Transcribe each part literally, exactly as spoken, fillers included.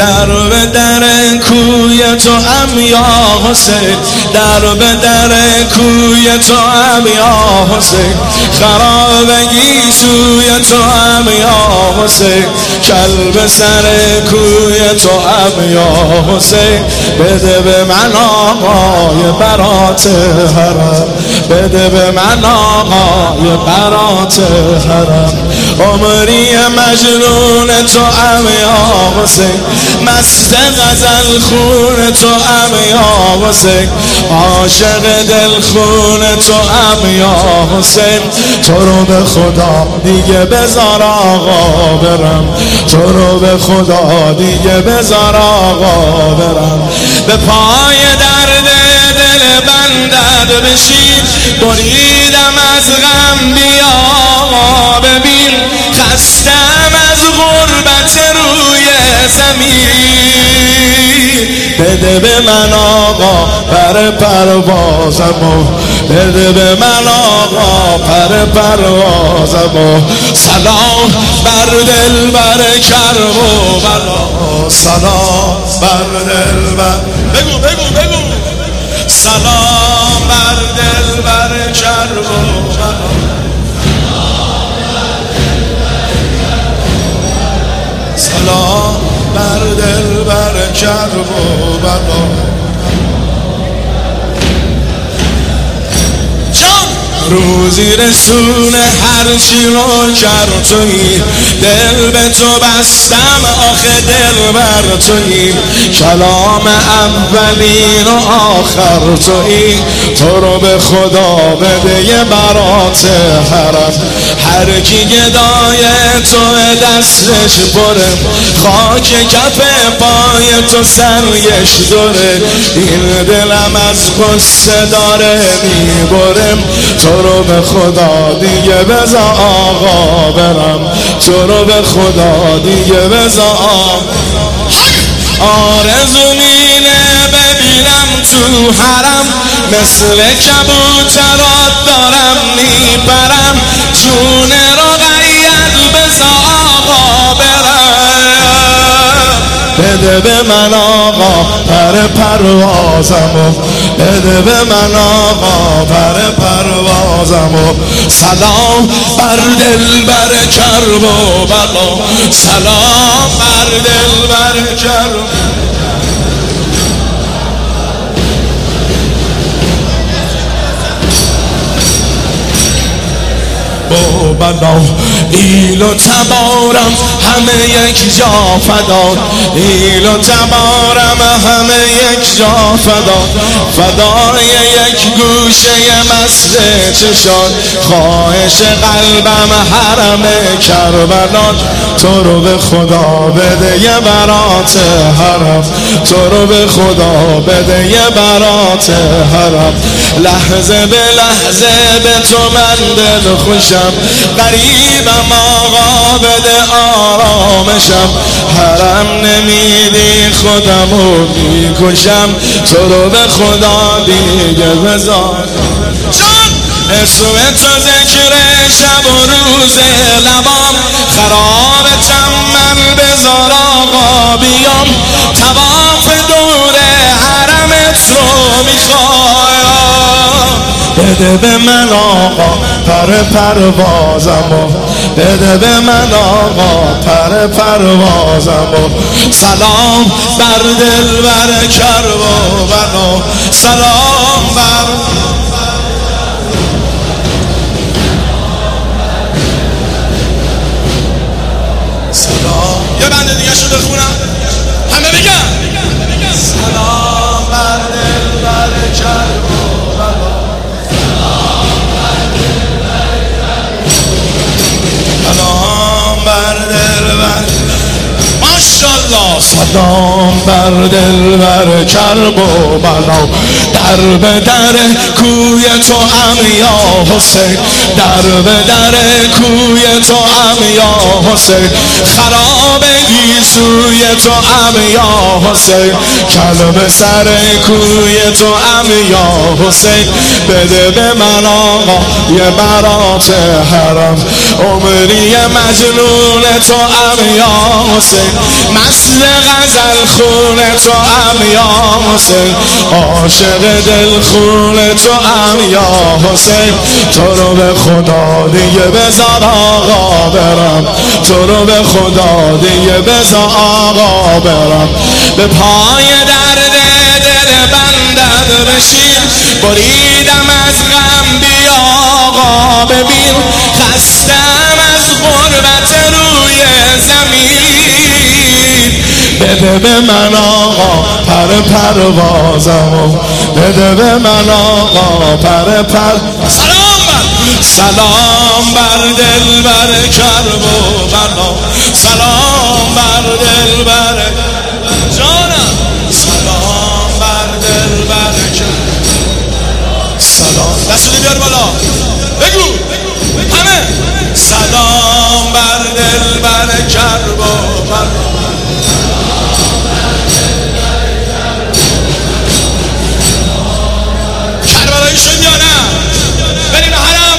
در به در کوی تو ام یا حسین، در به در کوی تو ام یا حسین، خرابگی سوی تو ام یا حسین، کلب سر کوی تو ام یا حسین. بده به من آقای برات حرم، بده به من آقای برات حرم، عمری مجنون تو ام یا حسین، مست غزل خون تو ام یا حسین، عاشق دل خون تو ام یا حسین. تو رو به خدا دیگه بذار آقا برم، تو رو به خدا دیگه بذار آقا برم، به پای درد دل بندد بشین، بریدم از غم بیا ببین، خستم از غربت روی زمین. بده به من آقا پر پروازمو، بده به من آقا پر پروازمو، سلام بر دل بر کرب و بلا، سلام بر دل بر بگو بگو بگو، سلام بر دل بر کرب و بلا، سلام بر دل بر کرب و بلا. روزی رسون هر چی رو کرد تویی، دل به تو بستم آخه دل بر تویی، کلام اولین و آخر تویی. تو رو به خدا بده یه برات حرم، هر کی گدای تو دستش برم، خاک کف پای تو سرش داره، این دلم از قصه داره میبرم. تو رو به خدا دیگه بذار آقا برم، تو رو به خدا دیگه بذار آرزو مینه ببینم تو حرم، مثل کبوترات دارم میپرم، جون رو قید بذار آقا برم. بده به من آقا پر پروازمو، بده به من آقا پر پروازمو، سلام بر دل بر کرب و بلا، سلام بر دل بر کرب و بلا. ایل و تبارم همه یک جا فدا، ایل و تبارم همه یک جا فدا، فدای یک گوشه مست چشان، خواهش قلبم حرم کربلا. تو رو به خدا بده یه برات حرم، تو رو به خدا بده یه برات حرم، لحظه به لحظه به تو من دل خوشم، غریبم آقا بده آرامشم، حرم نمیدی خودمو میکشم. تو رو به خدا دیگه بذار اسم تو ذکر شب و روز لبام، خرابتم من بذار آقا بیام، طواف دور حرمت رو میخوایم. بده به من آقا پر پروازمو، بده به من آقا پر پروازمو، سلام بر دل بر کرب و بلا، سلام بر سلام. یه بنده دیگه شو بخونم همه بگم، سلام بر دل بر کرب و بلا، سلام بر دل بر ماشاءالله، سلام بر دل بر کرب و بلا. در به در کوی تو ام یا حسین، در به در کوی تو ام یا حسین، خرابگی سوی تو ام یا حسین، کلب سر کوی تو ام یا حسین. بده به من آقا یه برات حرم، عمری مجنون تو ام یا حسین، مثل غزل خون تو ام یا حسین، عاشق دل خون تو ام یا حسین. تو رو به خدا دیگه بذار آقا برم، تو رو به خدا دیگه بذار آقا برم. به پای درد دل بندت بشین، بریدم از غم بیا آقا ببین. خستم از غربت روی زمین، بده به من آقا پر پروازمو، بده به من آقا پر پر. سلام بر سلام بر دل بر کرب و بلا، سلام بر دل بر جانم، سلام بر دل بر کرب. سلام دستونی بیار بالا بگو همه. سلام بر دل بر کرب و بلا، کربلایی شد یا نه؟ بریم حرم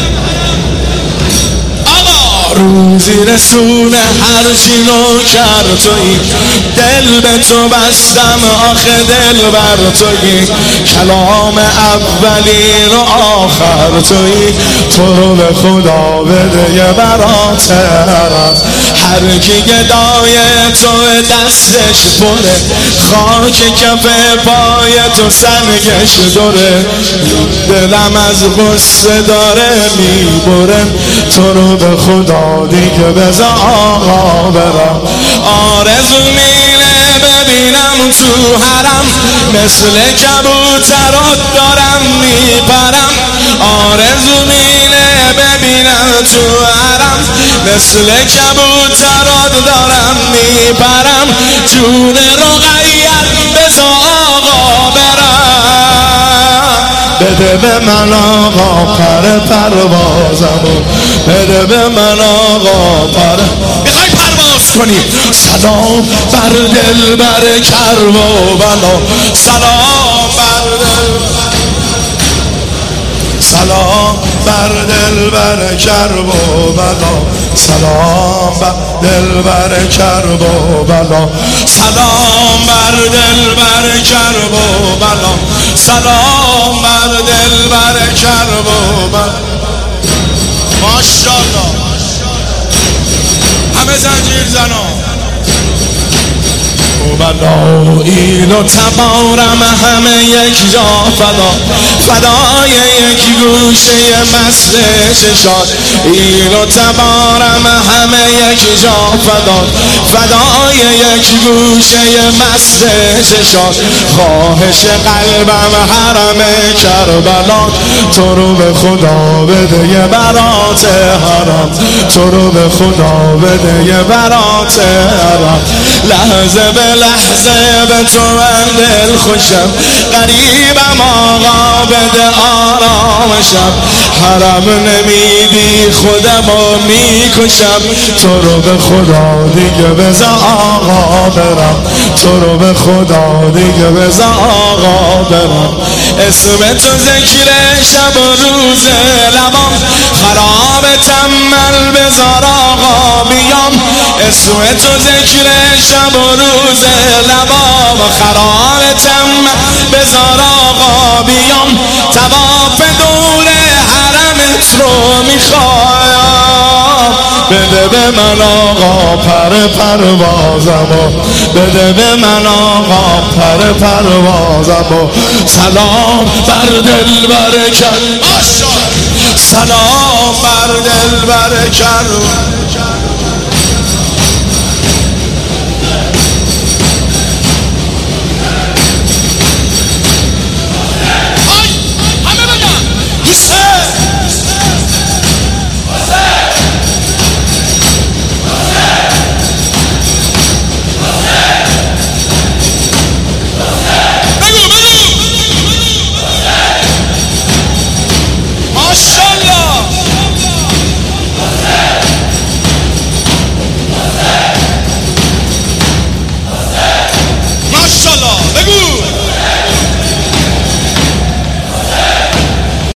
آقا. روزی رسون هر چی نوکر تویی، دل به تو بستم آخه دل بر تویی. کلام اولی رو آخر تویی، تو رو به خدا بده یه برات هرم. هر کی گدای تو دستش پره، خاک کف پای تو سنگش دوره. دلم از غصه داره میبره، تو رو به خدا دیگه بذار آقا برم. آرزو مینه ببینم تو حرم، مثل کبوترات دارم میپرم. آرزو مینه ببینم تو حرم، مثل کبوترات دارم میپرم. جون رقیت بذار آقا برم، بده به من آقا پر پروازمو، بده به من آقا پر. میخوای پرواز کنی؟ سلام بر دل بر کرب و بلا، سلام بر دل، سلام بر دل بر کرب و بلا، سلام بر دل بر کرب و بلا، سلام بر دل بر کرب و بلا، سلام بر دل بر کرب و بلا. ماشاءالله همه زنجیر زنان. بلا ایل و تبارم همه یک جا فدا، فدای یک گوشه مست چشات. ایل و تبارم همه یک جا فدا، فدای یک گوشه مست چشات. خواهش قلبم حرم کربلا، تو رو به خدا بده یه برات حرم، تو رو به خدا بده یه برات حرم. لحظه به لحظه به تو من دل خوشم، قریبم آقا بده آرامشم. حرم نمیدی خودمو میکشم، تو رو به خدا دیگه بذار آقا برم، تو رو به خدا دیگه بذار آقا برم. اسم تو ذکر شب و روز لبام، خراب تمل بذار آقا بیام. اسم تو ذکر شب و روز لبام، خراب تمل بذار آقا بیام. طواف دور حرمت رو میخوایم، بده به من آقا پر پروازمو، بده به من آقا پر پروازمو. سلام بر دل بر کرب، سلام بر دل بر کرب.